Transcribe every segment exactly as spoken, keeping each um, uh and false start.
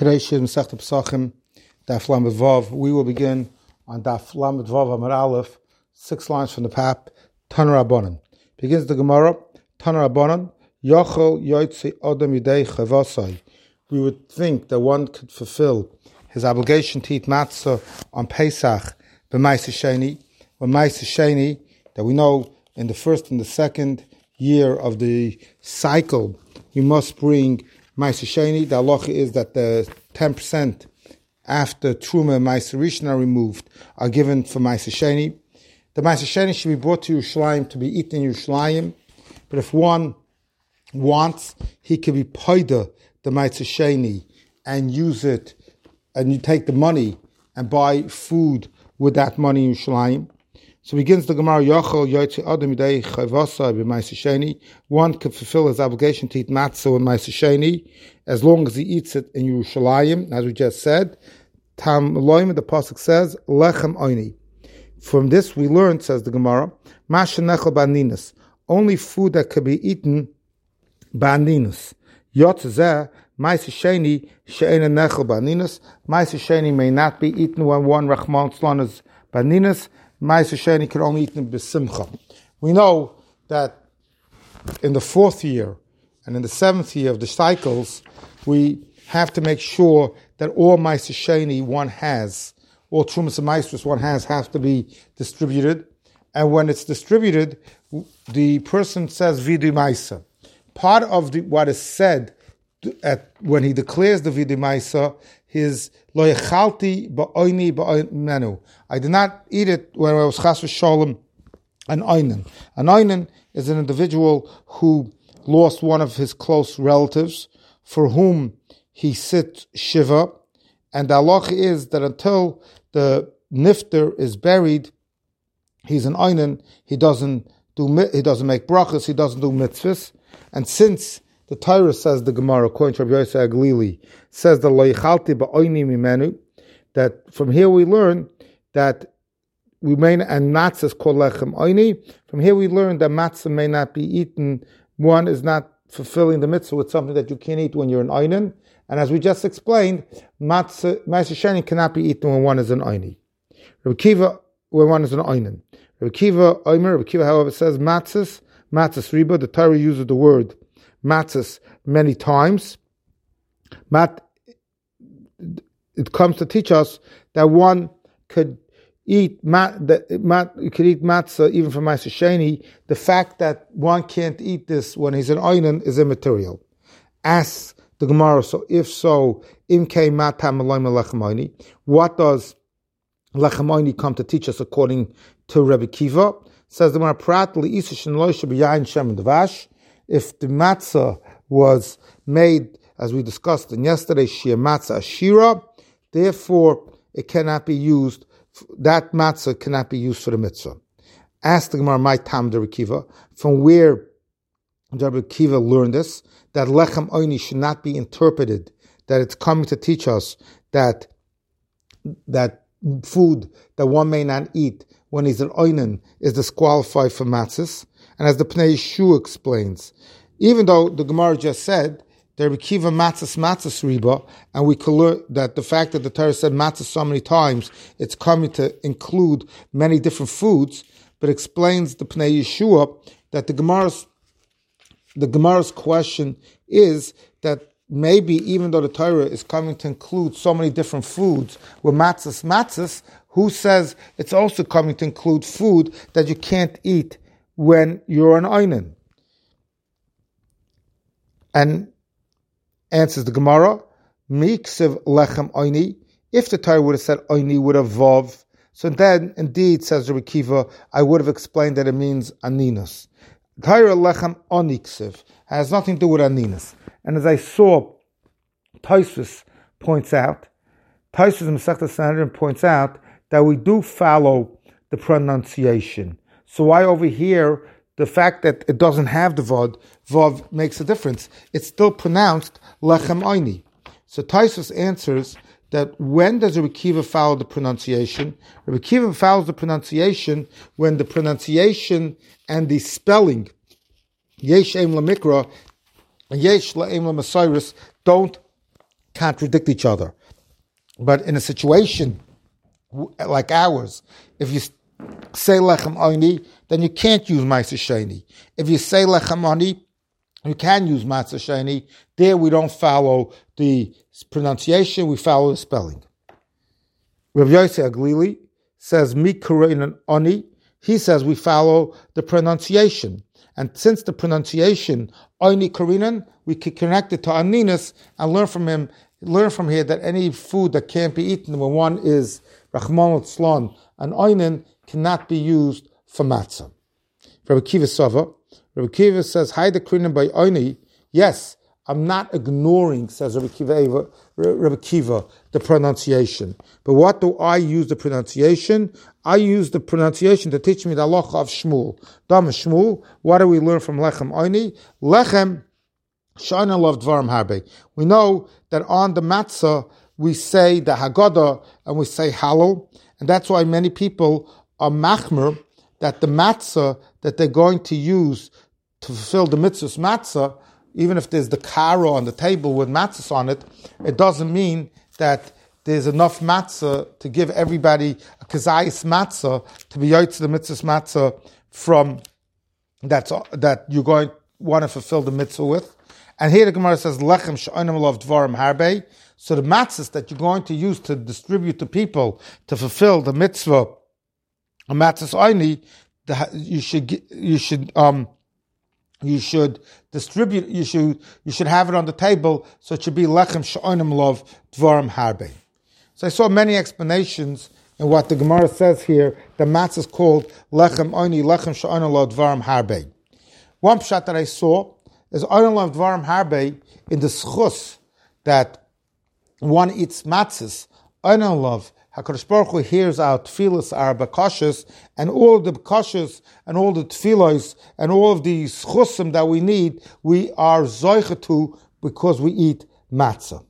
Today's Shir Masechta Pesachim, Daf Lamed Vav. We will begin on Daf Lamed Vav Amud Aleph, six lines from the Pap. Tana Rabbanan. Begins the Gemara. Tana Rabbanan. Yochel Yoitzi Adam Yidei Chavasai. We would think that one could fulfill his obligation to eat matzah on Pesach b'Maaseh Sheni. When Maaseh Sheni, that we know in the first and the second year of the cycle, you must bring Maaseh Sheni. The halacha is that the ten percent after Truma and Maaseh Rishon are removed are given for Maaseh Sheni. The Maaseh Sheni should be brought to Yerushalayim to be eaten in Yerushalayim. But if one wants, he can be paida the Maaseh Sheni and use it, and you take the money and buy food with that money in Yerushalayim. So begins the Gemara, Yochel Yotzi Adam Yidei Chavasai b'Maaseh Sheni. One can fulfill his obligation to eat matzah with Maaseh Sheni as long as he eats it in Yerushalayim, as we just said. Tam Elohim, the pasuk says, Lechem Oini. From this we learn, says the Gemara, Masha Nechel Baninas, only food that can be eaten Baninas. Yotzeh Maaseh Sheni she'ena Nechel Baninas. Maaseh Sheni may not be eaten when one Rachman Tzlon is Baninas. Maaseh Sheni can only eat them b'simcha. We know that in the fourth year and in the seventh year of the cycles, we have to make sure that all Maaseh Sheni one has, all Trumas and Maasros one has, have to be distributed. And when it's distributed, the person says Vidu Maisa. Part of the, what is said at, when he declares the Vidu Maisa is Lo yechalti ba'oini ba'menu. I did not eat it when I was chas v'sholem an oinen. An oinen is an individual who lost one of his close relatives, for whom he sits shiva, and the halacha is that until the nifter is buried, he's an oinen. He doesn't do he doesn't make brachas. He doesn't do mitzvahs. And since the Torah says, the Gemara, according to Rabbi Yosef Aglili, says that lo yechalti ba'oini mimenu, that from here we learn that we may, and matzah is called lechem oini. From here we learn that matzah may not be eaten. One is not fulfilling the mitzvah with something that you can't eat when you're an oinen. And as we just explained, matzah, Maaseh Sheni cannot be eaten when one is an oini. Rabbi Kiva, when one is an oinen. Rabbi Kiva, Omer, Rabbi Kiva, however, says matzahs, matzahs riba. The Torah uses the word matzahs many times. Mat, it comes to teach us that one could eat mat, that mat, you could eat matzah even from Maaseh Sheni. The fact that one can't eat this when he's an oinen is immaterial. Ask the Gemara, so if so, imkei matam lechem oini. What does lechem oini come to teach us according to Rabbi Kiva? Says the Gemara, prat li'isish and loisha b'yayin shem dvash. If the matzah was made, as we discussed in yesterday, shir matzah ashira, therefore it cannot be used, that matzah cannot be used for the mitzvah. Ask the Gemara, my tam de Rabbi Kiva, from where Rabbi Kiva learned this, that lechem oini should not be interpreted, that it's coming to teach us that that food that one may not eat when he's an oinen is disqualified for matzahs. And as the Pnei Yeshua explains, even though the Gemara just said that Rabbi Kiva matzahs matzahs riba, and we could learn that the fact that the Torah said matzahs so many times, it's coming to include many different foods, but explains the Pnei Yeshua that the Gemara's the Gemara's question is that maybe even though the Torah is coming to include so many different foods with matzahs matzahs, who says it's also coming to include food that you can't eat when you're an oinen? And answers the Gemara, Miksiv lechem oini. If the Torah would have said oini would have vav, so then indeed, says Rabbi Kiva, I would have explained that it means aninas. Torah lechem oniksiv has nothing to do with aninas. And as I saw, Tosfos points out, Tosfos in Masechta Sanhedrin points out that we do follow the pronunciation. So why over here, the fact that it doesn't have the vod, vav makes a difference. It's still pronounced lechem oini. So Tosfos answers that when does Rabbi Kiva follow the pronunciation? Rabbi Kiva follows the pronunciation when the pronunciation and the spelling, yesh em lamikra, yesh la'em la'masayris, don't contradict each other. But in a situation like ours, if you say lechem oini, then you can't use ma'aser sheni. If you say lechem oni, you can use ma'aser sheni. There we don't follow the pronunciation, we follow the spelling. Rav Yossi Aglili says mi korein oni. He says we follow the pronunciation. And since the pronunciation, oini korinan, we can connect it to aninus and learn from him, learn from here that any food that can't be eaten when one is rachman l'tzlon and oinin cannot be used for matzah. Rabbi Kiva Sova, Rabbi Kiva says, Haida korinan by oini. Yes, I'm not ignoring, says Rabbi Kiva, Rabbi Kiva, the pronunciation. But what do I use the pronunciation? I use the pronunciation to teach me the halacha of Shmuel. Dam Shmuel, what do we learn from Lechem Oini? Lechem Shana Lov Dvarim Harbe. We know that on the matzah we say the Haggadah and we say Hallel, and that's why many people are machmer that the matzah that they're going to use to fulfill the mitzvah's matzah, even if there's the karo on the table with matzahs on it, it doesn't mean that there's enough matzah to give everybody a kazayis matzah to be yotze the mitzvah's matzah from that's that you're going to want to fulfill the mitzvah with. And here the Gemara says lechem she'onim lov dvarim harbe. So the matzahs that you're going to use to distribute to people to fulfill the mitzvah, a matzahs oini, you should you should um. You should distribute. You should you should have it on the table, so it should be lechem she'onim lov dvarim harbe. So I saw many explanations in what the Gemara says here. The matzah is called lechem oini, lechem she'onim lov dvarim harbe. One pshat that I saw is onim lov dvarim harbe in the schus that one eats matzahs. Onim lov. HaKadosh Baruch Hu hears our tefillos, our bakashas, and all of the bakashas, and all the tefillos, and all of the schusim that we need, we are zoicha to because we eat matzah.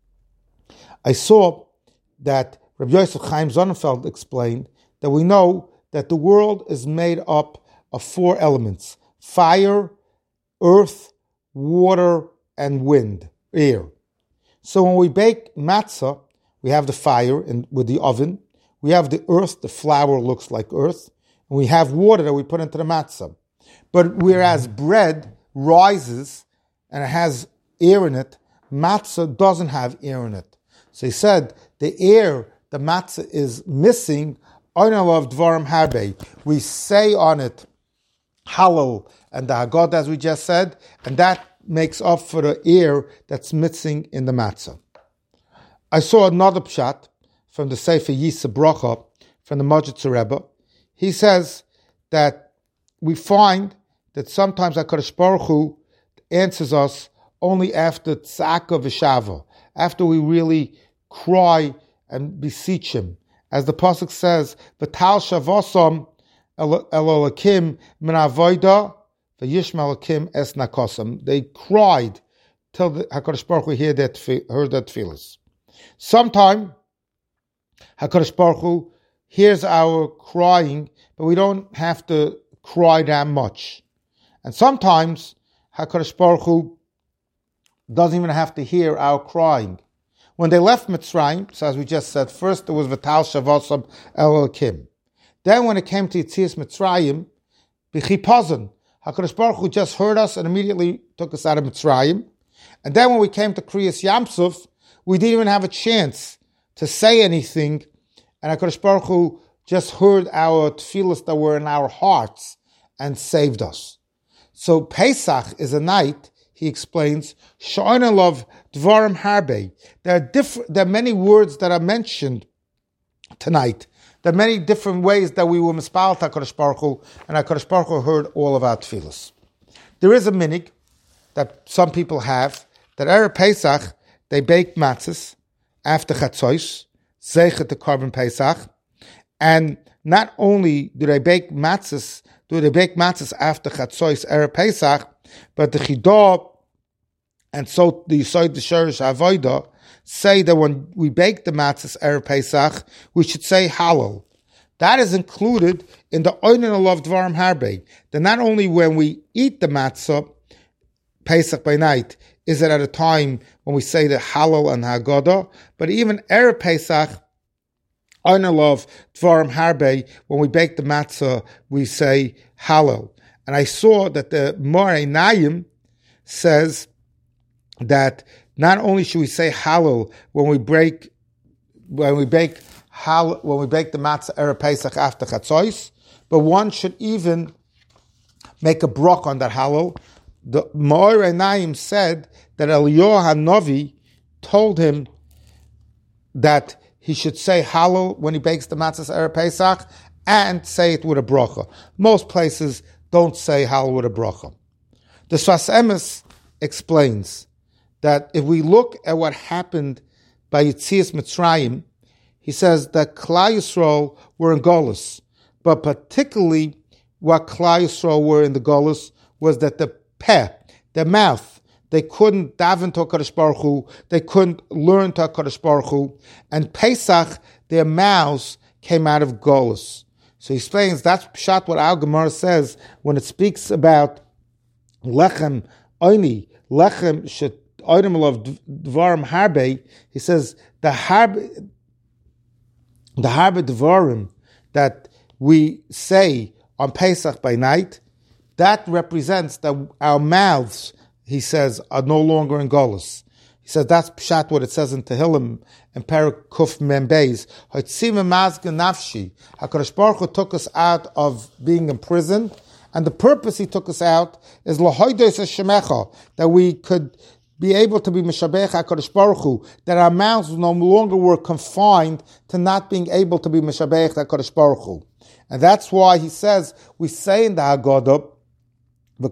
I saw that Rabbi Yosef Chaim Sonnenfeld explained that we know that the world is made up of four elements: fire, earth, water, and wind, air. So when we bake matzah, we have the fire in, with the oven. We have the earth, the flour looks like earth. And we have water that we put into the matzah. But whereas bread rises and it has air in it, matzah doesn't have air in it. So he said the air, the matzah is missing. Oinav dvarim harbe. We say on it Hallel and the Haggadah, as we just said, and that makes up for the air that's missing in the matzah. I saw another pshat from the Sefer Yisa Bracha from the Majitzer Rebbe. He says that we find that sometimes HaKadosh Baruch Hu answers us only after tzaka v'shava, after we really cry and beseech Him. As the pasuk says, "V'tal shavosam el Elokim min avoda v'yishma Elokim es nakosam." They cried till the HaKadosh Baruch Hu heard their tefillos. Sometime HaKadosh Baruch Hu hears our crying, but we don't have to cry that much. And sometimes HaKadosh Baruch Hu doesn't even have to hear our crying. When they left Mitzrayim, so as we just said, first it was V'tal Shavosam Elokim. Then when it came to Yetzias Mitzrayim, B'chipazon, HaKadosh Baruch Hu just heard us and immediately took us out of Mitzrayim. And then when we came to Kriyas Yamsuf, we didn't even have a chance to say anything, and HaKadosh Baruch Hu just heard our tefillos that were in our hearts and saved us. So Pesach is a night, he explains, Sha'ana lov dvarim harbe. There are different. There are many words that are mentioned tonight. There are many different ways that we will mispal HaKadosh Baruch Hu, and HaKadosh Baruch Hu heard all of our tefillos. There is a minig that some people have that Erev Pesach they bake matzahs after Chatzos, Zeichet the Korban Pesach, and not only do they bake matzahs, do they bake matzahs after Chatzos Erev Pesach, but the Chidah and so the Yisod the Shorish Avodah say that when we bake the matzahs Erev Pesach, we should say Hallel. That is included in the Oinen Alav Dvarim Harbe. That not only when we eat the matzah, Pesach by night, is it at a time when we say the Halal and Haggadah? But even Erev Pesach, Einer Lov, Dvarim Harbe, when we bake the matzah, we say Halal. And I saw that the Moreh Nayim says that not only should we say Halal when we break, when we bake Halal, when we bake the matzah Erev Pesach after Chatzos, but one should even make a brach on that Halal. The Moreh Nayim said that Eliyahu HaNavi told him that he should say Halal when he bakes the matzahs Erev Pesach and say it with a bracha. Most places don't say Halal with a bracha. The Sfas Emes explains that if we look at what happened by Yetzias Mitzrayim, he says that Klal Yisrael were in Golus, but particularly what Klal Yisrael were in the Golus was that the peh, their mouth, they couldn't daven to HaKadosh Baruch Hu, they couldn't learn to HaKadosh Baruch Hu, and Pesach, their mouths came out of Golus. So he explains, that's pshat what our Gemara says when it speaks about lechem oini, lechem shet oinim of dvarim harbe. He says the harbe, the harbe dvarim that we say on Pesach by night, that represents that our mouths, he says, are no longer in Golus. He says that's pshat what it says in Tehillim and Perek Kuf Mem Beis. Nafshi. HaKadosh Baruch Hu took us out of being in prison, and the purpose he took us out is lahoidos shemecha, that we could be able to be mishabech HaKadosh Baruch Hu, that our mouths no longer were confined to not being able to be mishabech HaKadosh Baruch Hu. And that's why he says, we say in the Haggadah, if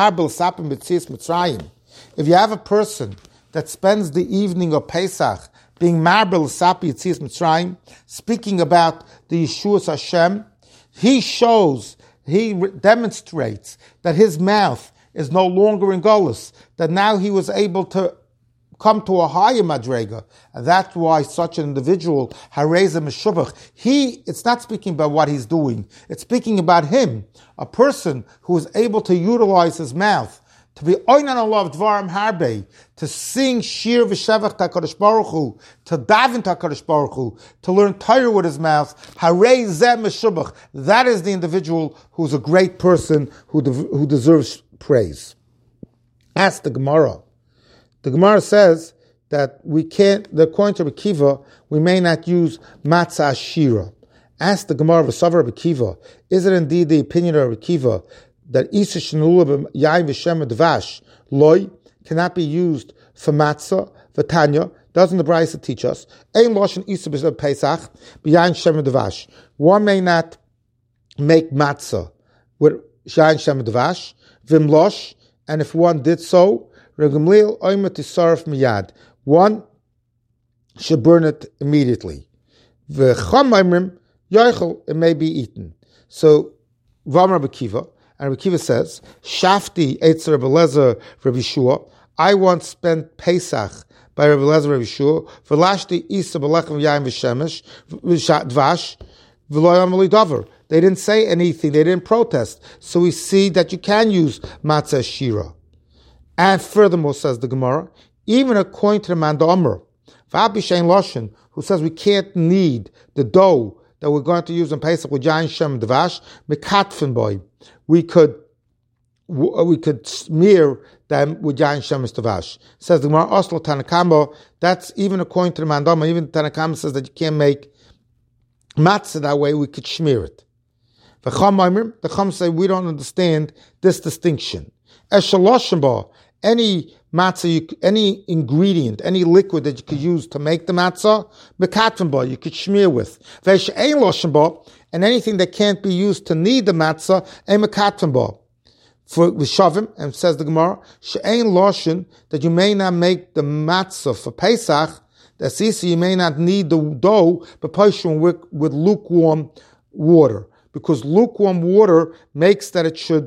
you have a person that spends the evening of Pesach being marbel sapi Yetzias Mitzrayim, speaking about the Yeshuas Hashem, he shows, he demonstrates that his mouth is no longer in Golus, that now he was able to come to a higher madrega, and that's why such an individual, Hareza Meshubach, he, it's not speaking about what he's doing, it's speaking about him, a person who is able to utilize his mouth, to be Oynan Allah Dvarim Harbe, to sing Shir V'Shevach HaKadosh Baruch Hu, to daven to HaKadosh Baruch Hu, to learn Torah with his mouth, Hareza Meshubach, that is the individual who's a great person, who, de- who deserves praise. Ask the Gemara. The Gemara says that we can't, according to Rabbi Kiva, we may not use matzah shira. Ask the Gemara of Savar Rabbi Kiva, is it indeed the opinion of Rabbi Kiva that isa shenula yain v'shem dvash loy cannot be used for matzah? V'tanya, doesn't the Brisa teach us? Ein loshen isa b'shem pesach b'yain shem dvash. One may not make matzah with yain shem dvash v'mlosh, and if one did so, Regamliel oimer tisarf miyad. One should burn it immediately. V'cham oimrim yoichel, it may be eaten. So, Vam Rabbi Kiva, and Rabbi Kiva says, Shafti eitz Rabbi Lezer Rabbi Shua. I once spent Pesach by Rabbi Lezer Rabbi Shua. V'lashti isa b'lechem yaim v'shemesh v'vash v'lo yamali davar. They didn't say anything. They didn't protest. So we see that you can use matzah shira. And furthermore, says the Gemara, even according to the Manda Omer, V'abi Shein Loshen, who says we can't knead the dough that we're going to use in Pesach with Yain Shem Dvash, Mekatfen boy, we could we could smear them with Yain Shem Dvash. Says the Gemara, Oslo Tanakama, that's even according to the Manda Omer, even Tanakama says that you can't make matzah that way, we could smear it. The Chum say we don't understand this distinction. Eshaloshenba, any matzah, you, any ingredient, any liquid that you could use to make the matzah, mekatvenba, you could smear with. Ve'she'ein loshenba, and anything that can't be used to knead the matzah, a mekatvenba. For Vishavim, and says the Gemara, she'ein loshen, that you may not make the matzah for Pesach, that's easy, you may not knead the dough, but poishon with, with lukewarm water. Because lukewarm water makes that it should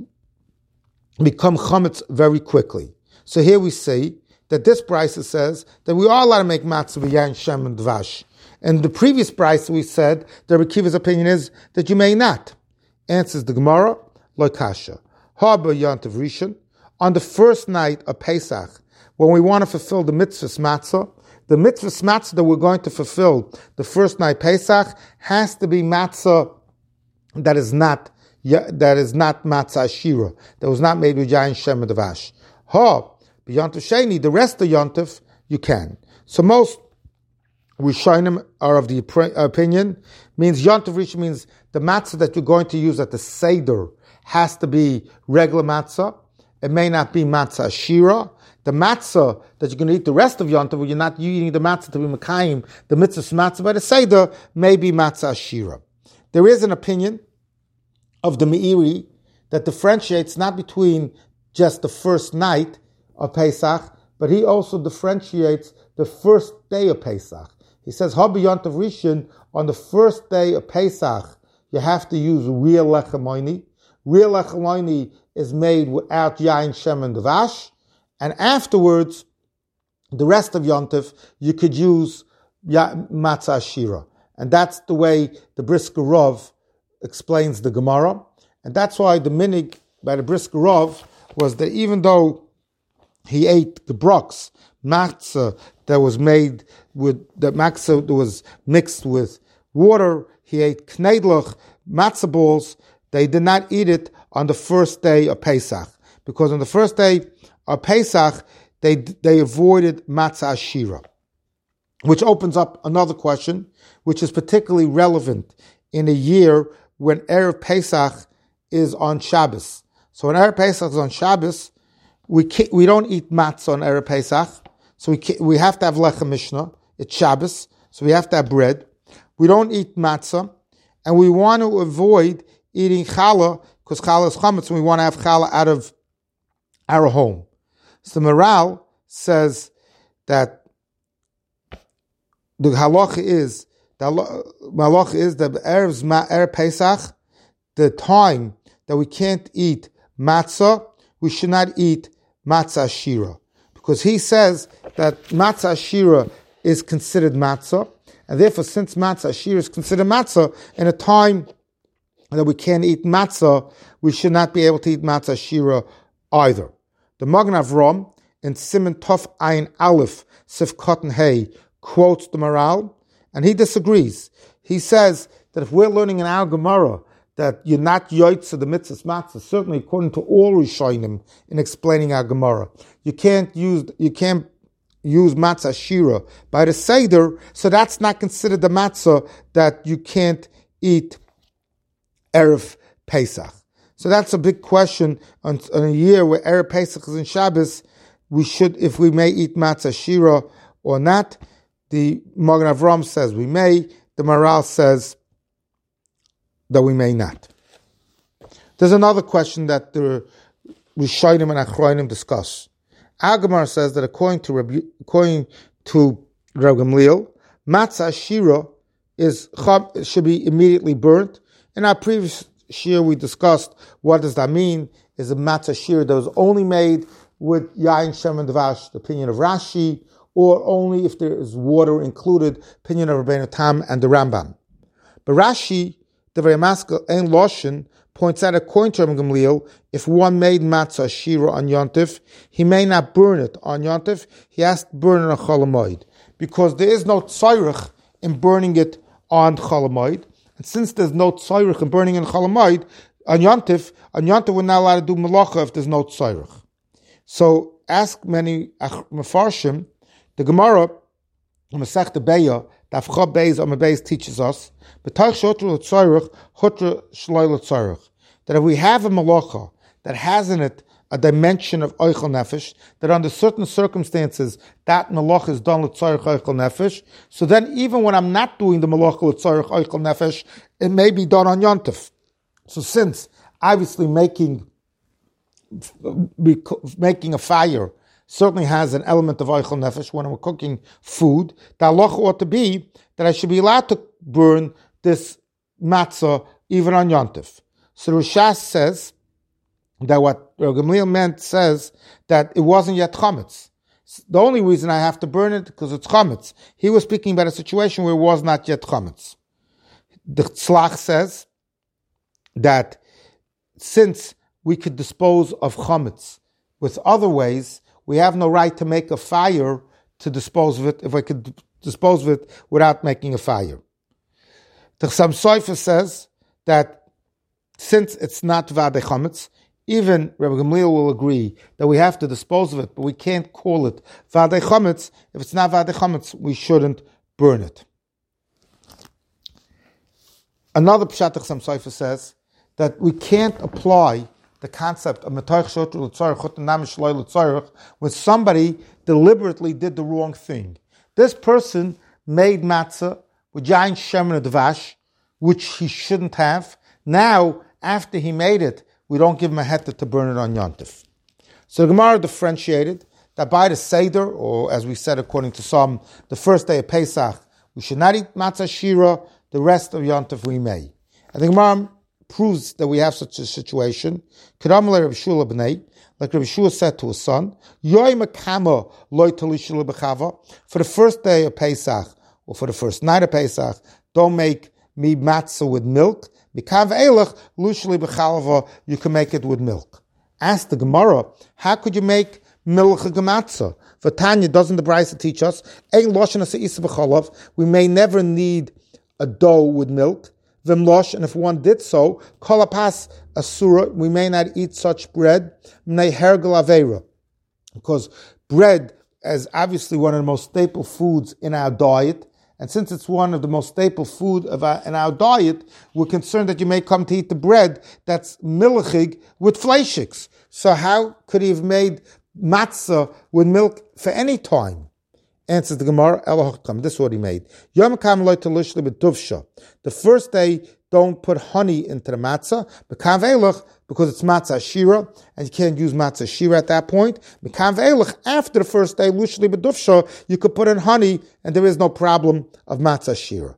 become chametz very quickly. So here we see that this Brisa says that we are allowed to make matzah with yain shem and dvash. And the previous Brisa we said that Rabbi Kiva's opinion is that you may not. Answers the Gemara, lo kasha. Haba yantav rishon, on the first night of Pesach, when we want to fulfill the mitzvahs matzah, the mitzvahs matzah that we're going to fulfill the first night Pesach has to be matzah that is not that is not matzah shira, that was not made with yain shem and davash. Ha, b'yontif sheni, the rest of yontif you can. So most Rishonim are of the opinion, means Yontif Rishon means the matzah that you're going to use at the Seder has to be regular matzah. It may not be matzah shira. The matzah that you're going to eat the rest of Yontif, where you're not eating the matzah to be Mekayim, the mitzvah matzah by the Seder, may be matzah shira. There is an opinion of the Meiri that differentiates not between just the first night of Pesach, but he also differentiates the first day of Pesach. He says, Habi Yontif Rishon, on the first day of Pesach, you have to use real lechem oini. Real lechem oini is made without yain, shem, and davash. And afterwards, the rest of Yontif, you could use matzah shira. And that's the way the Brisker Rov explains the Gemara. And that's why the minig by the Brisker Rov was that even though he ate the brooks, matzah that was made with, that matzah that was mixed with water, he ate knedlach, matzah balls, they did not eat it on the first day of Pesach. Because on the first day of Pesach, they they avoided matzah shira. Which opens up another question, which is particularly relevant in a year when Erev Pesach is on Shabbos. So when Erev Pesach is on Shabbos, we can't, we don't eat matzah on Erev Pesach, so we can't, we have to have lechem mishnah. It's Shabbos, so we have to have bread. We don't eat matzah, and we want to avoid eating challah because challah is chametz, and we want to have challah out of our home. So the Maral says that the halacha is the halacha is that Erev Erev Pesach, the time that we can't eat matzah, we should not eat matzah shira. Because he says that matzah shira is considered matzah, and therefore since matzah shira is considered matzah, in a time that we can't eat matzah, we should not be able to eat matzah shira either. The Magen Avram in Siman Tov Ayin Aleph Sif Cotton Hay quotes the Maral, and he disagrees. He says that if we're learning in our Gemara that you're not yoytze the mitzvahs matzah, certainly according to all Rishonim in explaining our Gemara, you can't use you can't use matzah shira by the Seder, so that's not considered the matzah that you can't eat Erev Pesach. So that's a big question on, on a year where Erev Pesach is in Shabbos. We should, if we may eat matzah shira or not. The Magen Avram says we may. The Maral says that we may not. There's another question that the Rishonim and Achronim discuss. Our Gemara says that according to Rabbi, according to Rav Gamliel, matzah shira is should be immediately burnt. In our previous shir, we discussed what does that mean. Is a matzah shira that was only made with yain, shem, and davash, the opinion of Rashi, or only if there is water included, opinion of Rabbeinu Tam and the Rambam. But Rashi, the very maskell Ein Loshen, points out according to Rabbi Gamliel, if one made matzah shira on Yontif, he may not burn it on Yontif, he has to burn it on Chol Hamoed, because there is no tzorich in burning it on Chol Hamoed. And since there's no tzorich in burning it on Chol Hamoed, on Yontif, on Yontif we're not allowed to do melacha if there's no tzorich. So ask many Mefarshim. The Gemara, Masech the Beya, Daf Chav Beis Amud Beis teaches us that if we have a malacha that has in it a dimension of oichel nefesh, that under certain circumstances that malacha is done l'tzarich oichel nefesh, so then even when I'm not doing the malacha l'tzarich oichel nefesh, it may be done on Yontif. So since obviously making making a fire certainly has an element of oichel nefesh when we're cooking food, the halacha ought to be that I should be allowed to burn this matzah even on Yontif. So Rishas says that what Gamliel meant says that it wasn't yet chametz. The only reason I have to burn it because it's chametz. He was speaking about a situation where it was not yet chametz. The Tzlach says that since we could dispose of chametz with other ways, we have no right to make a fire to dispose of it if we could dispose of it without making a fire. The Chassam Sofer says that since it's not Vadei Chametz, even Rabbi Gamliel will agree that we have to dispose of it, but we can't call it Vadei Chametz. If it's not Vadei Chametz, we shouldn't burn it. Another Pshat Chassam Sofer says that we can't apply the concept of Metoich Shotru L'Tzorech Chutanam Shloi L'Tzorech when somebody deliberately did the wrong thing. This person made matzah with giant shemen and dvash, which he shouldn't have. Now, after he made it, we don't give him a heter to burn it on Yontif. So the Gemara differentiated that by the Seder, or as we said according to some, the first day of Pesach, we should not eat matzah shira, the rest of Yontif we may. And the Gemara proves that we have such a situation. Kedam le Rabbi Shua b'nei, like Rabbi Shua said to his son, Yoy mekama loy talishul b'chava, for the first day of Pesach, or for the first night of Pesach, don't make me matzah with milk. Mikav elach lushli b'chalva, you can make it with milk. Ask the Gemara, how could you make milk gematzah? For Tanya, doesn't the Brisa teach us, Ein loshen asa isa b'chalav, we may never need a dough with milk. Vimlosh, and if one did so, kolapas asura, we may not eat such bread. Mnei hergel aveira, because bread is obviously one of the most staple foods in our diet. And since it's one of the most staple food of our, in our diet, we're concerned that you may come to eat the bread that's milchig with fleishiks. So how could he have made matzah with milk for any time? Answers the Gemara, this is what he made. The first day, don't put honey into the matzah, because it's matzah shira, and you can't use matzah shira at that point. After the first day, you could put in honey, and there is no problem of matzah shira.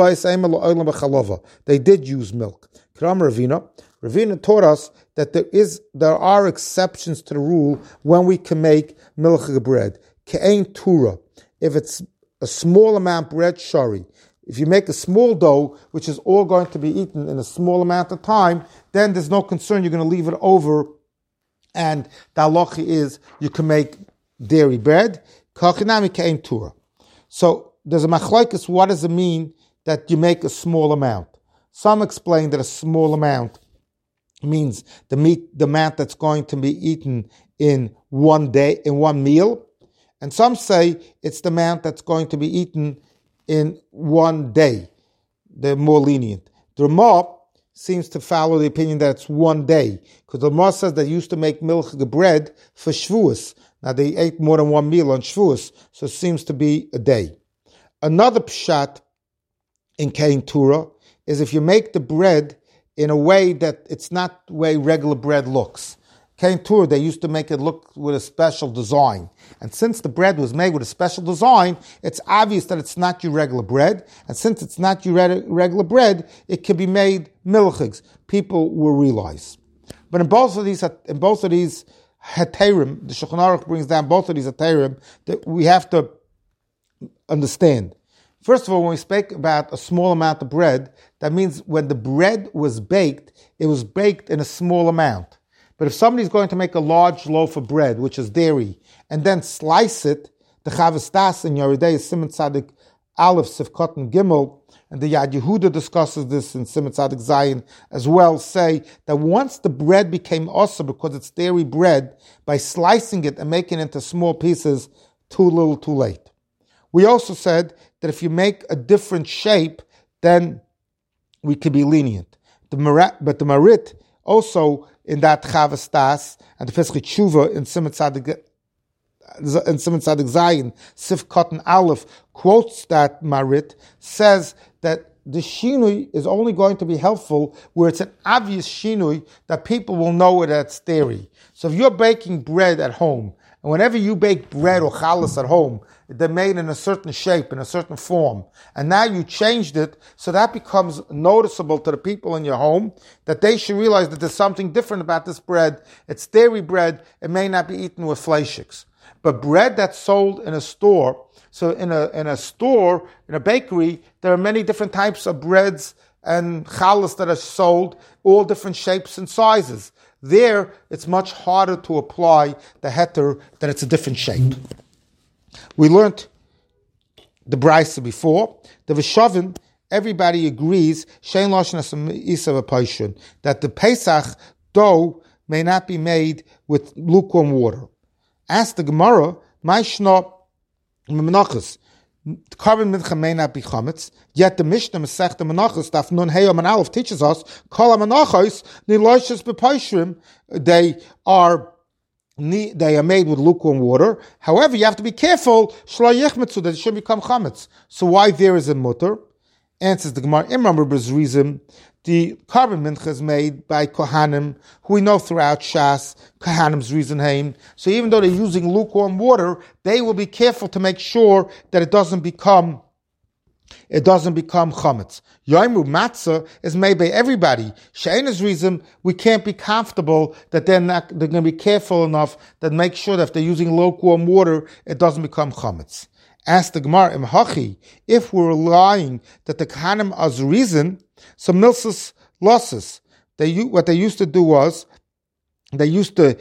They did use milk. Ravina Ravina taught us that there is there are exceptions to the rule when we can make milchig bread. Ke'ein tura. If it's a small amount bread, shari. If you make a small dough, which is all going to be eaten in a small amount of time, then there's no concern you're going to leave it over. And the halacha is you can make dairy bread. Kachinami ke'ein tura. So there's a machlokes. What does it mean that you make a small amount? Some explain that a small amount means the meat, the amount that's going to be eaten in one day, in one meal. And some say it's the amount that's going to be eaten in one day. They're more lenient. The Ramah seems to follow the opinion that it's one day, because the Ramah says they used to make milchig bread for Shavuos. Now they ate more than one meal on Shavuos, so it seems to be a day. Another pshat in Kein Tura is if you make the bread in a way that it's not the way regular bread looks. Kein Tura, they used to make it look with a special design. And since the bread was made with a special design, it's obvious that it's not your regular bread. And since it's not your regular bread, it can be made milchigs. People will realize. But in both of these, in both of these heterim, the Shulchan Aruch brings down both of these heterim that we have to understand. First of all, when we speak about a small amount of bread, that means when the bread was baked, it was baked in a small amount. But if somebody's going to make a large loaf of bread, which is dairy, and then slice it, the Chavos Das in Yoredei Siman Tzadik Aleph Sivkot and Gimel, and the Yad Yehuda discusses this in Siman Tzadik Zayin as well, say that once the bread became osur because it's dairy bread, by slicing it and making it into small pieces, too little, too late. We also said that if you make a different shape, then we could be lenient. The Marat, but the Marit also in that Chavos Das and the Pesach Tshuva in Siman Tzadik in Siman Tzadik Zayin, Sivkot and Aleph quotes that Marit, says that the shinui is only going to be helpful where it's an obvious shinui that people will know it as dairy. So if you're baking bread at home, and whenever you bake bread or challah at home, they're made in a certain shape, in a certain form. And now you changed it, so that becomes noticeable to the people in your home, that they should realize that there's something different about this bread. It's dairy bread. It may not be eaten with fleishiks. But bread that's sold in a store, so in a in a store, in a bakery, there are many different types of breads and challahs that are sold, all different shapes and sizes. There, it's much harder to apply the heter that it's a different shape. We learned the brisa before. The Veshavim, everybody agrees shein lashon isa v'paishun, that the Pesach dough may not be made with lukewarm water. Ask the Gemara, my shna menachos, the carbon mincha may not be chametz, yet the Mishnah Masechta Menachos Daf Nun Hey Amud Aleph teaches us kol menachos niloshus b'paishrim, they are they are made with lukewarm water. However, you have to be careful shlo yichmetzu, that it shouldn't become chametz. So why there is a mutter? Answers the Gemara, Imram Rabbe's reason. The carbon mincha is made by Kohanim, who we know throughout Shas, Kohanim's reason haim. So even though they're using lukewarm water, they will be careful to make sure that it doesn't become it doesn't become chametz. Yoimu matzah is made by everybody. She'ena's reason, we can't be comfortable that they're not they're going to be careful enough that make sure that if they're using lukewarm water, it doesn't become chametz. Ask the Gemara, Im hachi, if we're relying that the Kohanim as reason, so milsus losses, they what they used to do was they used to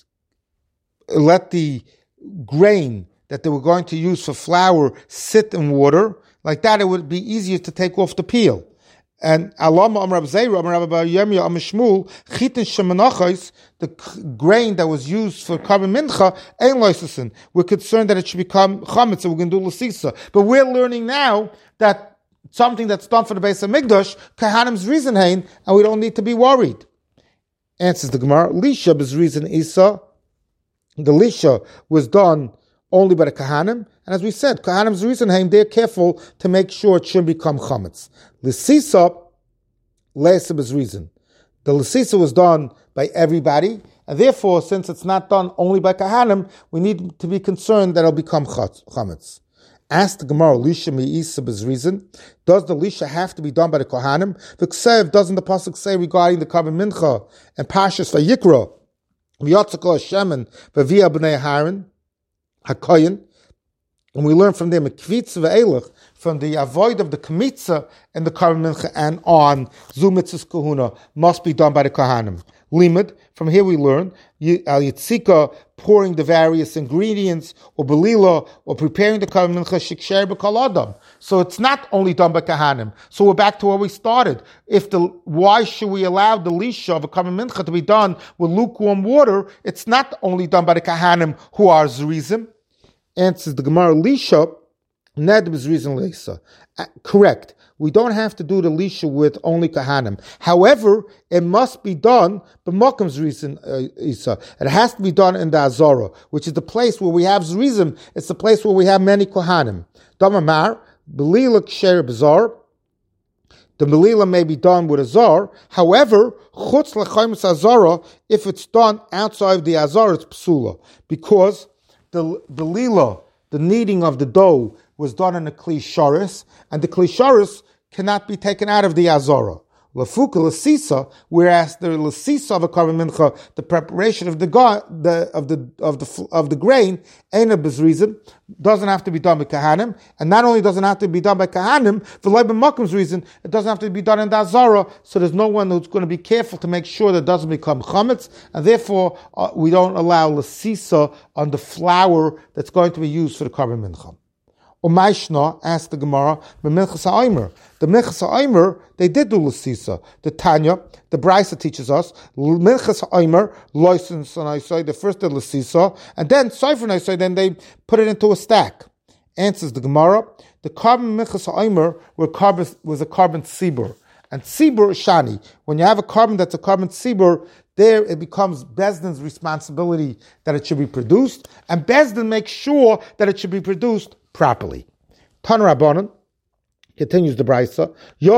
let the grain that they were going to use for flour sit in water. Like that, it would be easier to take off the peel. And Alama Amar Abzeira, Amar Abba Yemia, Amar Shmuel, Chitin Shemanachos, the grain that was used for carbon mincha, ain't licensing. We're concerned that it should become chametz, so we're going to do l'sisa. But we're learning now that something that's done for the base of Migdash, Kahanim's reason hain, and we don't need to be worried. Answers the Gemara, Lisha is reason Isa. The Lisha was done only by the Kahanim, and as we said, Kahanim's reason hain, they're careful to make sure it shouldn't become chametz. L'sisa, Le'esib is reason. The l'sisa was done by everybody, and therefore, since it's not done only by Kahanim, we need to be concerned that it'll become chametz. Ask the Gemara, Lisha mi'isib is reason. Does the Lisha have to be done by the Kohanim? The Ksev, doesn't the pasuk say regarding the carbon mincha and Pashas Vayikra, V'yatzakol Hashemen v'via b'nei Haran Hakoyin, and we learn from them a kvitza ve'elach, from the avoid of the kmitza and the carbon mincha and on zumitzis kahuna must be done by the Kohanim. Limud, from here we learn al yitzika, pouring the various ingredients, or belila, or preparing the carbon mincha shiksher b'kol adam. So it's not only done by Kohanim. So we're back to where we started. If the why should we allow the lisha of a carbon mincha to be done with lukewarm water? It's not only done by the Kohanim who are zrizim. Answers the Gemara, Lisha, Ned is reason Lisa. Uh, correct. We don't have to do the Lisha with only Kahanim. However, it must be done, but Mokam's reason uh, Isa. It has to be done in the Azara, which is the place where we have Zrizim. It's the place where we have many Kohanim. Damamar, Belila Ksher Bazar. The Melila may be done with a zar. However, Chutz L'chaimus Azara, if it's done outside of the Azara, it's Psula. Because The, the lila, the kneading of the dough, was done in a klisharis, and the klisharis cannot be taken out of the azara. Lafuka lasisa, whereas the lasisa of a carbon mincha, the preparation of the go, the of the of the of the grain, ain't a reason, doesn't have to be done by kahanim, and not only doesn't have to be done by kahanim, for Leiben Makam's reason, it doesn't have to be done in the azara. So there's no one who's going to be careful to make sure that it doesn't become chametz, and therefore uh, we don't allow lasisa on the flour that's going to be used for the carbon mincha. Umayshna, asked the Gemara, the Minchas HaOmer. The Minchas HaOmer, they did do l'sisa. The Tanya, the Brisa teaches us, Minchas HaOmer, loisens and I say, the first did l'sisa, and then Sefer and I say, then they put it into a stack. Answers the Gemara, the carbon Minchas HaOmer was a carbon tzibur. And tzibur is shani. When you have a carbon that's a carbon tzibur, there it becomes Bezdin's responsibility that it should be produced, and Bezdin makes sure that it should be produced properly. Tan Rabbanan, continues the Brisa,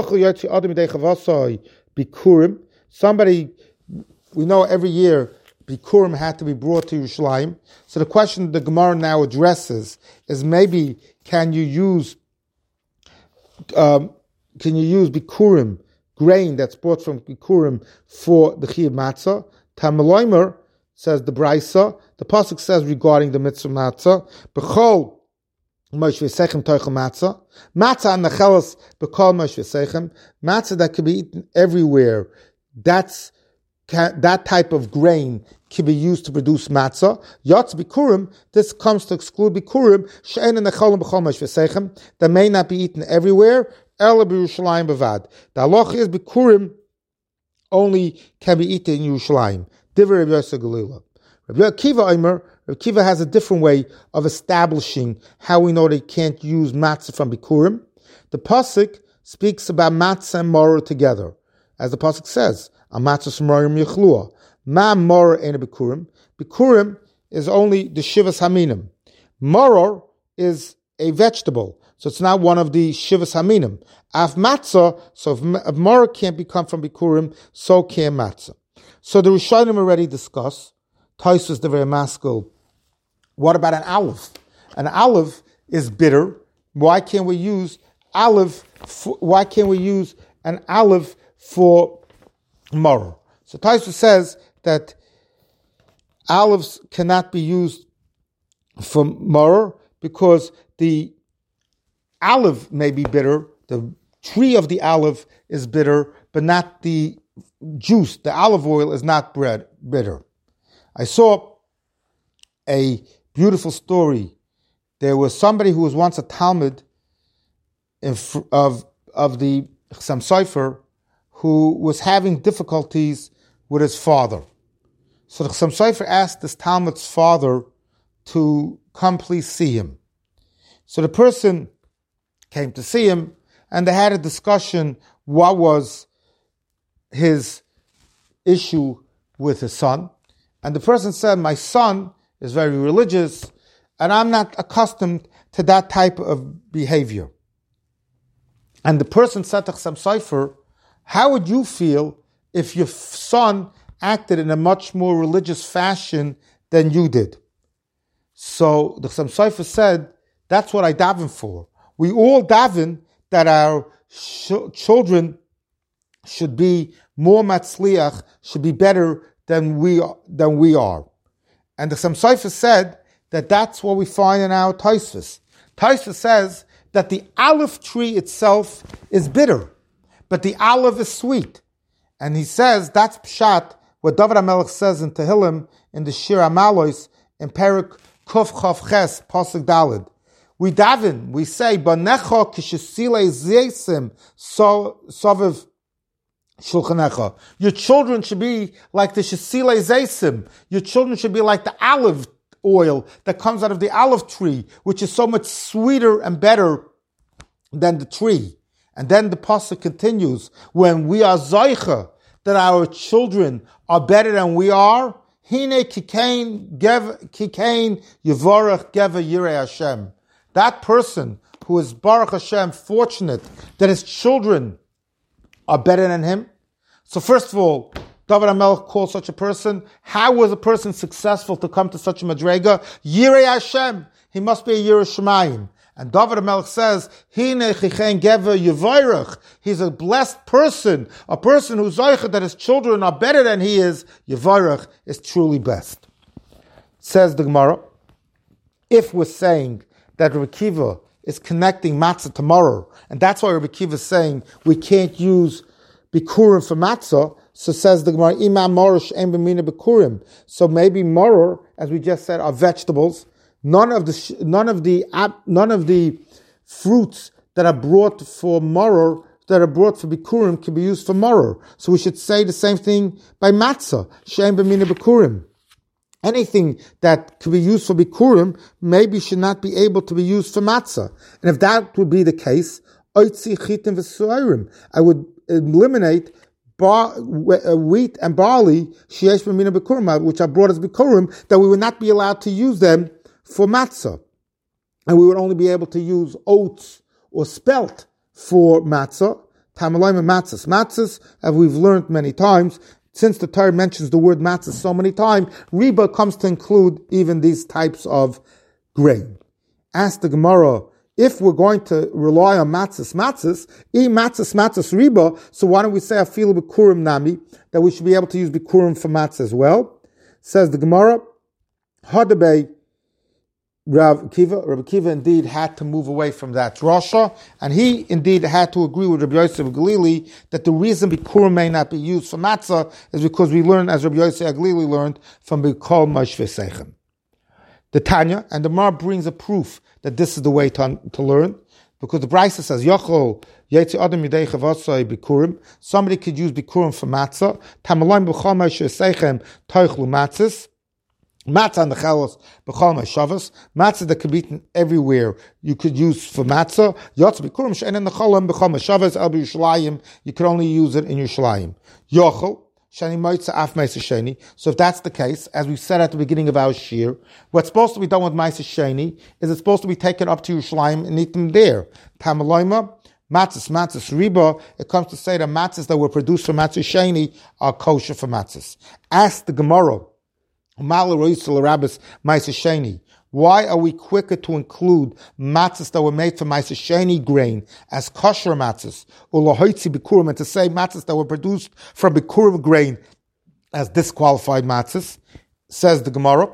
Bikurim, somebody, we know every year Bikurim had to be brought to Yerushalayim. So the question the Gemara now addresses is maybe can you use um, can you use Bikurim, grain that's brought from Bikurim, for the Chiyuv Matzah? Tamaloimer, says the Brisa, the pasuk says regarding the mitzvah matzah, B'chol Moshe V'Seichem Toichel Matzah. Matzah and Nechelas B'Kol Moshe V'Seichem. Matzah that can be eaten everywhere. That's can, that type of grain can be used to produce matzah. Yatz bikurim, this comes to exclude bikurim, she'en necholim b'chol meshvesechem, that may not be eaten everywhere, ela b'Yerushalayim b'vad. The halacha is bikurim only can be eaten in Yerushalayim. Divrei Rabbi Yosef Galila. Rabbi Akiva Omer, Rabbi Akiva has a different way of establishing how we know they can't use matzah from bikurim. The pasuk speaks about matzah and maror together, as the pasuk says, "A matzah smarim yechlua." Ma maror ain't a bikurim. Bikurim is only the shivas haminim. Maror is a vegetable, so it's not one of the shivas haminim. Af matzah, so if, if maror can't become from bikurim, so can matzah. So the Rishonim already discussed. Tosfos the very maskil. What about an olive? An olive is bitter. Why can't we use olive? For, why can't we use an olive for maror? So Tosfos says that olives cannot be used for maror because the olive may be bitter. The tree of the olive is bitter, but not the juice. The olive oil is not bread bitter. I saw a beautiful story. There was somebody who was once a Talmud in, of of the Chassam Sofer who was having difficulties with his father. So the Chassam Sofer asked this Talmud's father to come please see him. So the person came to see him, and they had a discussion what was his issue with his son. And the person said, my son is very religious, and I'm not accustomed to that type of behavior. And the person said to Chassam Sofer, how would you feel if your son acted in a much more religious fashion than you did? So the Chassam Sofer said, that's what I daven for. We all daven that our sh- children should be more matzliach, should be better than we are, than we are. And the Chassam Sofer said that that's what we find in our Tosfos. Tosfos says that the olive tree itself is bitter, but the olive is sweet. And he says that's pshat, what David HaMelech says in Tehillim, in the Shir HaMalos, in Perik Kuf Chav Ches, Pasuk Daled. We daven, we say, Banecha kishesile zeisim sovev shulchanecha. Your children should be like the shesile zeisim. Your children should be like the olive oil that comes out of the olive tree, which is so much sweeter and better than the tree. And then the pasuk continues, when we are zoicha, that our children are better than we are, hine kikain kikain yivorach geva yirei Hashem. That person who is Baruch Hashem fortunate that his children are better than him. So first of all, David HaMelech calls such a person. How was a person successful to come to such a madrega? Yirei Hashem. He must be a Yirei Shemayim. And David HaMelech says, Hine chichen geva yivorach. He's a blessed person, a person who's zoicha that his children are better than he is. Yivorach is truly blessed. Says the Gemara, if we're saying that Rabbi Akiva is connecting matzah to maror, and that's why Rabbi Akiva is saying we can't use bikurim for matzah. So says the Gemara, Imam maror she'en b'mina bikurim. So maybe maror, as we just said, are vegetables. None of the none of the none of the fruits that are brought for maror, that are brought for bikurim, can be used for maror. So we should say the same thing by matzah, she'en b'mina bikurim. Anything that could be used for bikurim maybe should not be able to be used for matzah. And if that would be the case, I would eliminate bar, wheat and barley, which are brought as bikurim, that we would not be allowed to use them for matzah. And we would only be able to use oats or spelt for matzah. Tamalayim and matzahs. Matzahs, as we've learned many times, since the Torah mentions the word matzah so many times, riba comes to include even these types of grain. Ask the Gemara, if we're going to rely on matzahs, matzahs, e matzahs, matzahs, riba, so why don't we say afilu bikurim nami, that we should be able to use bikurim for matzah as well? Says the Gemara, hadabei Rav Kiva, Rabbi Kiva indeed had to move away from that drasha, and he indeed had to agree with Rabbi Yosef Galili that the reason Bikurim may not be used for matzah is because we learn, as Rabbi Yosef Galili learned, from Bikol Mashve Seichem. The Tanya, and the Mar brings a proof that this is the way to, to learn, because the Brisa says, Yochol Yetzi Adam Yidei Chavasai Bikurim, somebody could use Bikurim for matzah, Tamalayim B'chol Mashve Seichem Toichlu Matzahs, matzah and the chalos b'chol ma'shavos, matzah that can be eaten everywhere. You could use for matzah. Yotz bikurim she'enin necholim b'chol ma'shavos el b'Yushalayim. You could only use it in Yerushalayim. Yochel shani moitza af ma'aser sheni. So if that's the case, as we said at the beginning of our shir, what's supposed to be done with ma'aser sheni is it's supposed to be taken up to Yerushalayim and eaten there. Tamaloima. Matzahs, matzahs, riba, it comes to say that matzahs that were produced for matzah sheni are kosher for matzahs. Ask the Gemara, why are we quicker to include matzahs that were made from Ma'aser Sheni grain as kosher matzahs, and to say matzahs that were produced from bikurim grain as disqualified matzahs? Says the Gemara,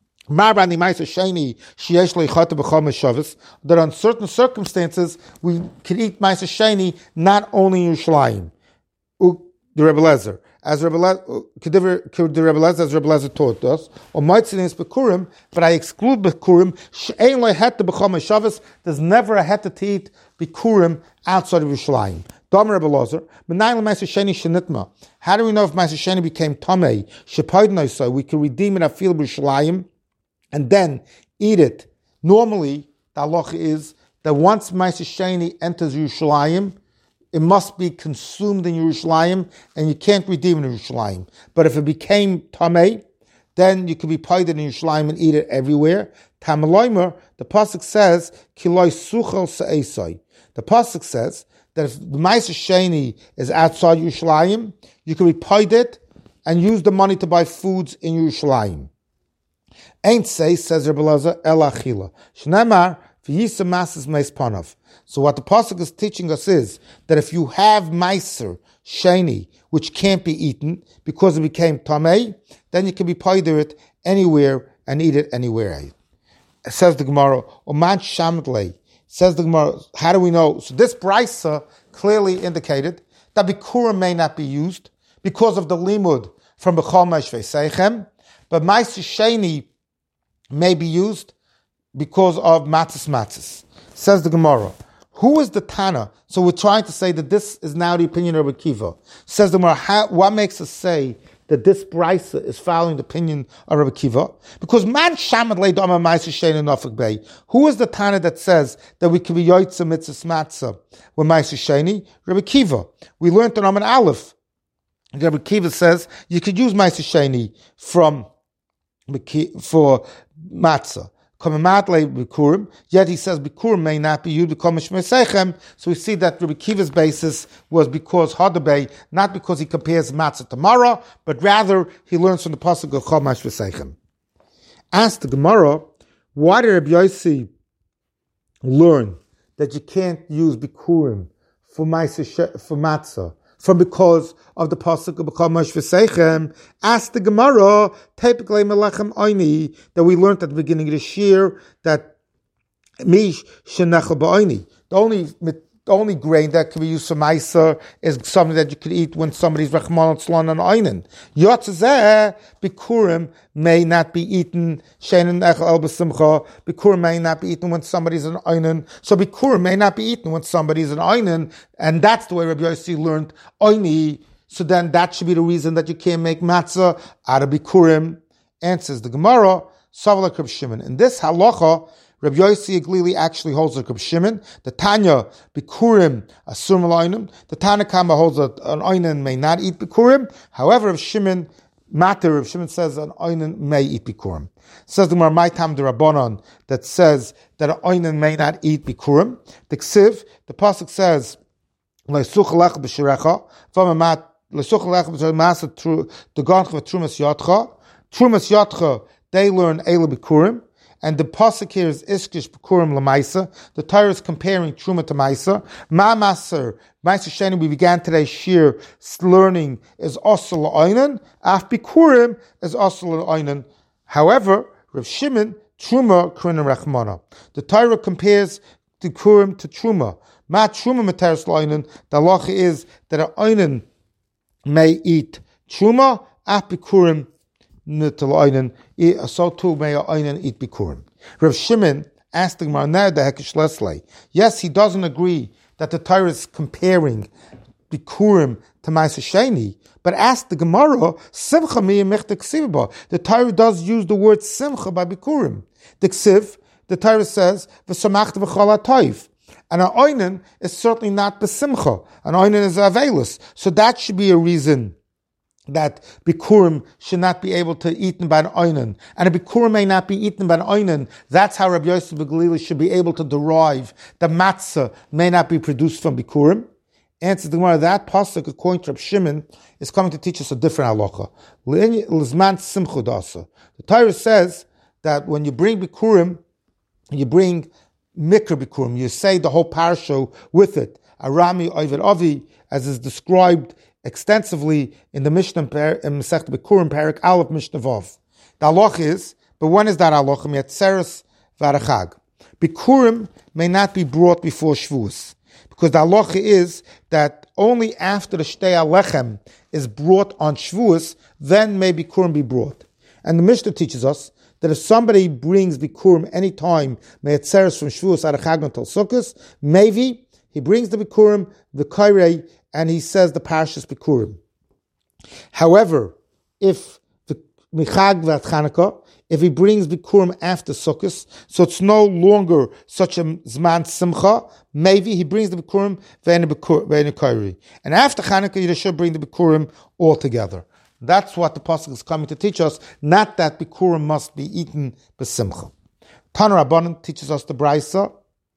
that on certain circumstances we can eat Ma'aser Sheni not only in Yerushalayim. The Rebbe Lezer. As Rebbe Lezer, as Rebbe Lezer taught us, or Moitzinis Bekurim, but I exclude Bekurim, She'ein lo heta b'chol Shabbos, there's never a heta to eat Bekurim outside of Yerushalayim. Dom Rebbe Lezer, Menayim l'Ma'aser Sheni Shenitma. How do we know if Ma'aser Sheni became Tomei, Shepaydnoi so, we can redeem it afil Yerushalayim, and then eat it? Normally, the halacha is that once Ma'aser Sheni enters Yerushalayim, it must be consumed in Yerushalayim, and you can't redeem it in Yerushalayim. But if it became Tamei, then you could be paid in Yerushalayim and eat it everywhere. Tamaloimer, the pasuk says, Kiloi suchel se'esai. The pasuk says that if the Ma'aser Sheni is outside Yerushalayim, you can be paid it and use the money to buy foods in Yerushalayim. Ain't say, says Rebbe Lezer, El achila. Shnemar, v'yisa masas meis panav. So what the pasuk is teaching us is that if you have Ma'aser Sheni, which can't be eaten because it became Tamei, then you can be payder it anywhere and eat it anywhere. It says the Gemara, Oman Shamdlei. Says the Gemara, how do we know? So this brisa clearly indicated that Bikurim may not be used because of the limud from B'chol Ma'ashvei Seichem, but Ma'aser Sheni may be used because of matzahs matzahs. Says the Gemara, who is the Tana? So we're trying to say that this is now the opinion of Rabbi Kiva. Says the Gemara, how, what makes us say that this brisa is following the opinion of Rabbi Kiva? Because man shamad leidama ma'aser sheni nafik bay. Who is the Tana that says that we can be yoytza mitzvah matzah with ma'aser sheni? Rabbi Kiva. We learned in Amman Aleph. Rabbi Kiva says you could use ma'aser sheni from for matzah. Yet he says Bikurim may not be used because Mishmei Seichem. So we see that Rabbi Kiva's basis was because Hadabay, not because he compares matzah to Mara, but rather he learns from the pasuk of Chol Mishmei Seichem. Ask the Gemara, why did Rabbi Yossi learn that you can't use Bikurim for for matzah? From because of the pasuk of B'chol Mashve Seichem, ask the Gemara, typically Melechem Oini, that we learned at the beginning of the shir, that Mish Shenechel Ba'oini. The only the only grain that can be used for Ma'aser is something that you could eat when somebody's Rachman Tzlan on Oinen. Yotzezeh, Bikurim may not be eaten, Shein Nechel El B'Simcha, Bikurim may not be eaten when somebody's an Oinen, so Bikurim may not be eaten when somebody's an Oinen, and that's the way Rabbi Yossi learned Oini, so then that should be the reason that you can't make matzah out of Bikurim. Answers the Gemara, Savala Reb Shimon. In this halacha, Rabbi Yossi Aglili actually holds like Reb Shimon. The Tanya, Bikurim, Asur Malaynim. The Tana Kama holds that an Oinen may not eat Bikurim. However, Reb Shimon, Matter, Reb Shimon says an Oinen may eat Bikurim. Says the Gemara, my Tam de Rabbanon, that says that an Oinen may not eat Bikurim. The Ksiv, the Pasuk says, Leisuch lech b'shirecha, v'mamat, Leisuch lech b'shirecha, the Ganch v'trumas yotcha. Trumas yotcha, they learn Eila Bikurim. And the pasuk here is Iskish B'Kurim L'Maisa. The Torah is comparing Truma to Maisa. Ma Maser, Ma'aser Sheni, we began today's shir learning is also L'Oinen. Af B'Kurim is also L'Oinen. However, Rav Shimon Truma Kurin Rachmana. The Torah compares the Kurim to Truma. Ma Truma Materis Loinen. The halacha is that an Oinen may eat Truma at Bikurim Nitel Oinen. So too may an Oinen eat Bikurim. Rav Shimon asked the Gemara, now the Hekesh Lesley. Yes, he doesn't agree that the Torah is comparing Bikurim to Ma'aser Sheni, but asked the Gemara, Simcha mi mechta ksiva. The Torah does use the word Simcha by Bikurim. The Ksiv, the Torah says, V'samachta v'chol ha'toiv. And an Oinen is certainly not B'simcha. An Oinen is Avelus. So that should be a reason that Bikurim should not be able to eat by an Oinen. And a Bikurim may not be eaten by an Oinen. That's how Rabbi Yosef Begalili should be able to derive the matzah may not be produced from Bikurim. Answer the Gemara, that pasuk, according to Rabbi Shimon, is coming to teach us a different halacha. L'zman simcha dasa. The Torah says that when you bring Bikurim, you bring Mikra Bikurim, you say the whole parasha with it. Arami Oived Avi, as is described extensively in the Mishnah in Masechet Bikurim, Parak Aleph Mishnah Vav. The halacha is, but when is that halacha? Yetzeres v'arachag. Bikurim may not be brought before Shavuos, because the halacha is that only after the Shtei Alechem is brought on Shavuos, then may Bikurim be brought. And the Mishnah teaches us that if somebody brings Bikurim any time, Me'etzeres from Shavuos Arachag until Sukkos, maybe he brings the Bikurim, the Kairei, and he says the Parashas Bikurim. However, if the Michag Vat Chanukah, if he brings Bikurim after Sukkos, so it's no longer such a Zman Simcha, maybe he brings the Bikurim Ve'en Kairei. And after Chanukah, you should bring the Bikurim all together. That's what the pasuk is coming to teach us, not that Bikurim must be eaten b'simcha. Tana Rabbanan teaches us the Braisa,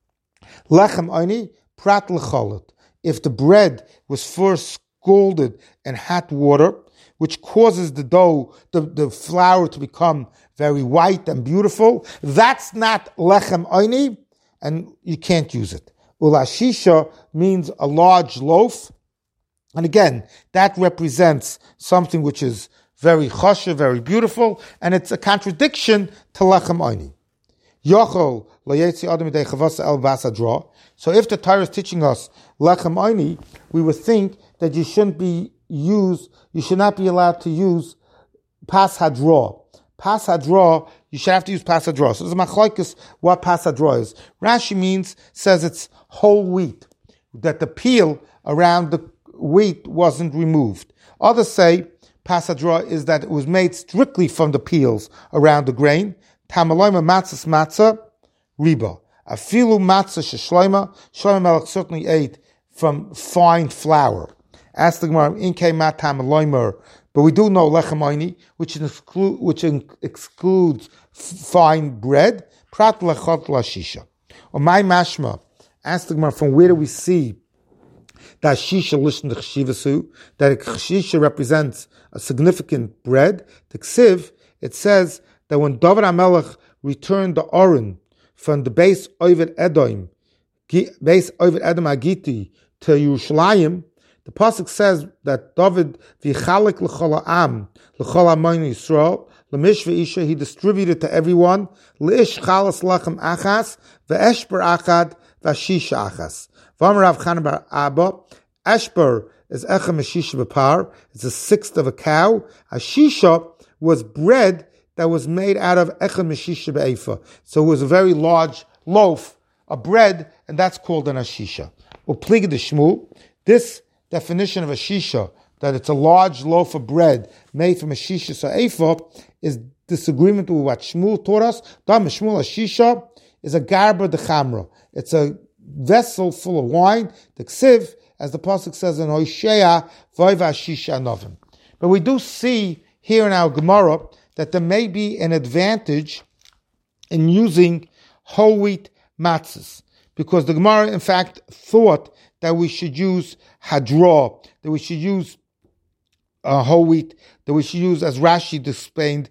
Lechem Oini, Prat L'cholet. If the bread was first scalded in hot water, which causes the dough, the, the flour to become very white and beautiful, that's not Lechem Oini, and you can't use it. Ulashisha means a large loaf. And again, that represents something which is very choshev, very beautiful, and it's a contradiction to lechem oini. Yochol layetzi adam midei chavasa el vasadra. So if the Torah is teaching us lechem oini, we would think that you shouldn't be used, you should not be allowed to use pas hadra. Pas hadra, you should have to use pas hadra. So there's a machlokes what pas hadra is. Rashi means, says it's whole wheat, that the peel around the wheat wasn't removed. Others say pasadra is that it was made strictly from the peels around the grain. Tamaloima matzah matzah riba. Afilu matzah sheshloima. Shlomo Melech certainly ate from fine flour. Ask the Gemara, inke mat tamaloimer. But we do know lechem oini, which exclude, which excludes fine bread. Prat lechot lashisha. Or my mashma. Ask the Gemara, from where do we see that shisha listen to chshivasu, that shisha represents a significant bread? The ksiv, it says that when David HaMelech returned the Oren from the base Oved Edom, base Oved Edom Agiti to Yerushalayim, the pasuk says that David v'chalek l'chol ha'am l'chol ha'moin Yisrael l'mish v'isha, he distributed to everyone l'ish chalas lachem achas v'eshber achad v'shisha achas. V'amar Rav Chana bar Abba, Ashper is Echem Shisha B'par, it's a sixth of a cow. A Shisha was bread that was made out of Echem Shisha B'efa. So it was a very large loaf of bread, and that's called an Ashisha. Upliga de Shmuel, this definition of a Shisha, that it's a large loaf of bread made from a Shisha Sa'efa, is disagreement with what Shmuel taught us. Dam Shmuel, a Shisha is a Garba de Chamra. It's a vessel full of wine, the ksiv, as the pasuk says in Hosea, Voiva Shisha Novim. But we do see here in our Gemara that there may be an advantage in using whole wheat matzahs, because the Gemara, in fact, thought that we should use hadra, that we should use uh, whole wheat, that we should use, as Rashi explained,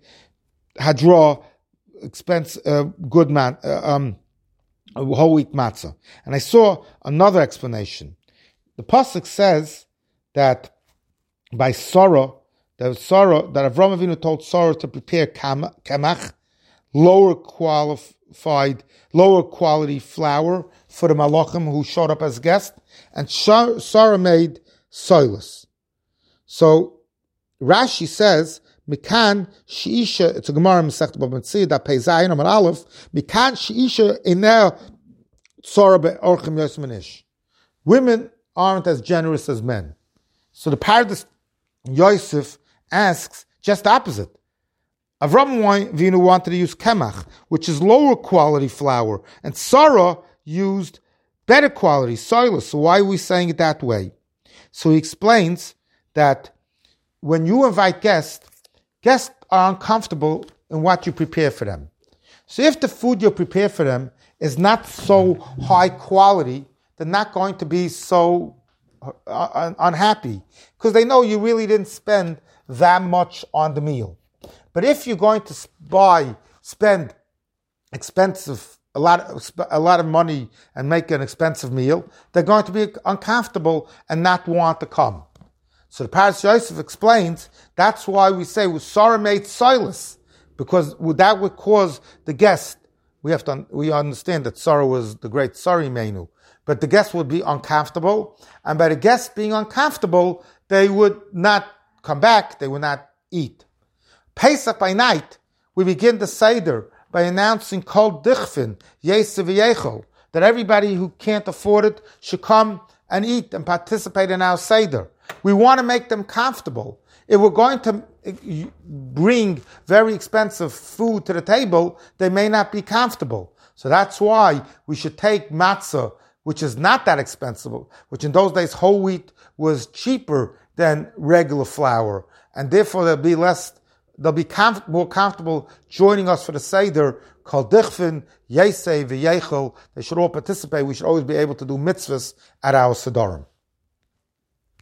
hadra, expense, uh, good man, uh, um, whole wheat matzah. And I saw another explanation. The pasuk says that by Sarah, that Sarah, that Avraham Avinu told Sarah to prepare kam, kamach lower qualified, lower quality flour for the malachim who showed up as guests, and Sarah made soilus. So Rashi says, Mikan sheisha, it's a Gemara in Masechet Bava Metzia that pays Zayin Amar Aleph. Mikan sheisha ineh tzara be'orchim yosem anish. Women aren't as generous as men. So the Pardes Yosef asks just the opposite. Avram Avinu wanted to use kemach, which is lower quality flour, and Sarah used better quality soilus. So why are we saying it that way? So he explains that when you invite guests, guests are uncomfortable in what you prepare for them. So if the food you prepare for them is not so high quality, they're not going to be so uh, unhappy because they know you really didn't spend that much on the meal. But if you're going to buy, spend expensive, a lot, of, a lot of money and make an expensive meal, they're going to be uncomfortable and not want to come. So the Pardes Yosef explains that's why we say with Sarah made soilus, because that would cause the guest. We have to we understand that Sarah was the great Sari Menu, but the guest would be uncomfortable, and by the guests being uncomfortable, they would not come back. They would not eat. Pesach by night, we begin the Seder by announcing Kol Dichfin Yesev Yechol, that everybody who can't afford it should come and eat and participate in our Seder. We want to make them comfortable. If we're going to bring very expensive food to the table, they may not be comfortable. So that's why we should take matzah, which is not that expensive, which in those days whole wheat was cheaper than regular flour, and therefore they'll be less, they'll be comf- more comfortable joining us for the Seder, called Dichfin, Yesei, V'yechel. They should all participate. We should always be able to do mitzvahs at our Sedarim.